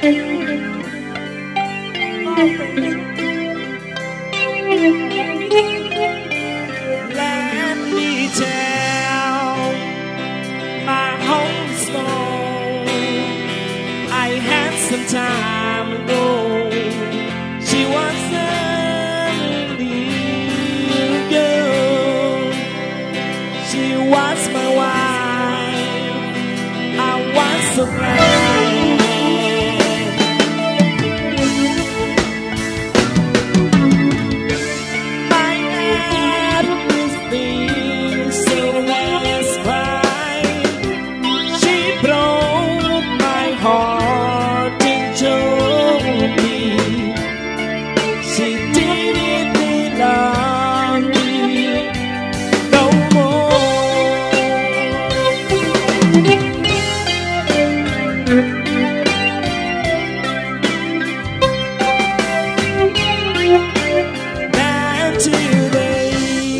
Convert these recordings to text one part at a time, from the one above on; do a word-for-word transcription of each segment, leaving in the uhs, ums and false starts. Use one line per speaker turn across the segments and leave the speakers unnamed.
Let me tell my whole story. I had some time ago. She was a little girl. She was my wife. I was so glad. My head was being so satisfied. She broke my heart and showed me she didn't love me no more. Now today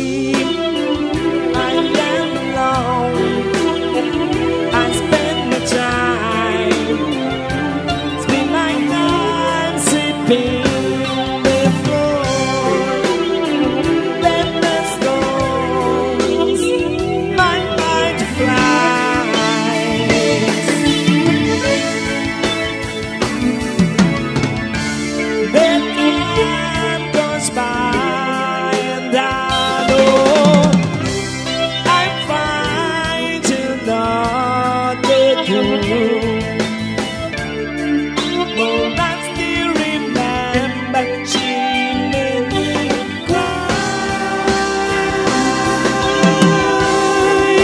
I am alone. I spend my time, spend my time sleeping the floor. Let the storms my mind flies. The time goes by and I know I'm fine to not let you. But I still remember she made me cry.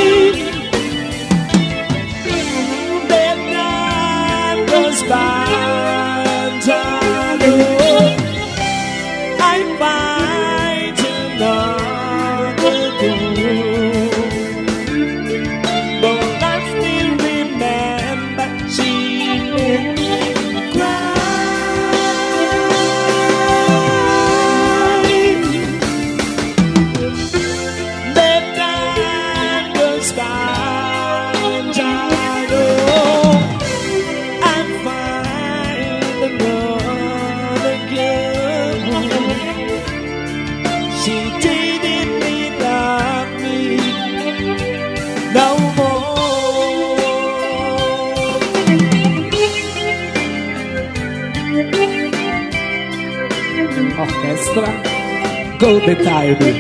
The time goes by and I know I'm fine to not let you. But I still remember she made me cry. The time goes by and I know I'm fine another girl. She didn't love me no more. Orchestra Go Detail.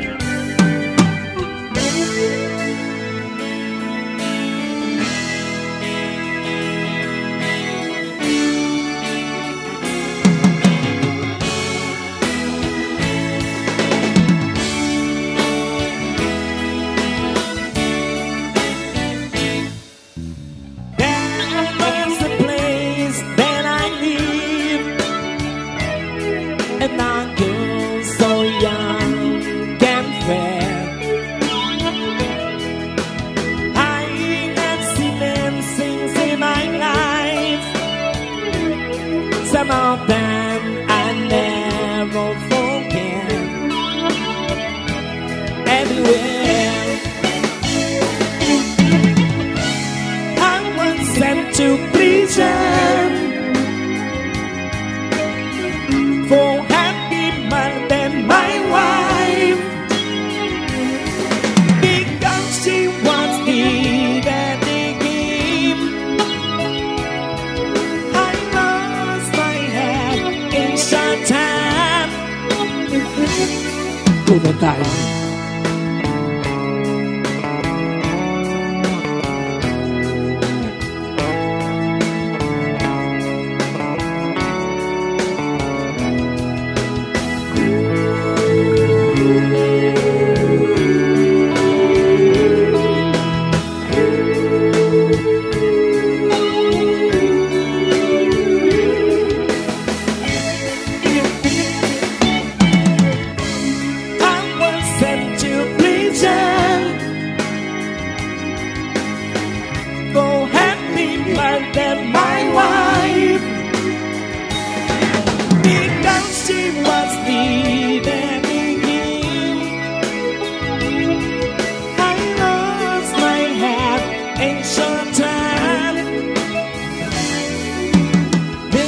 There was a place that I lived, and I grew so young and fair. I had seen them things in my life. Some of them I never forget. Everywhere I was sent to prison for having more than my wife, because she was needed again. I lost my head in short time. Go Detail. I was sent to prison for having more than my wife, because she was needed again. I lost my head in short time.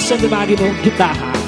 Christian na ginong gitaha.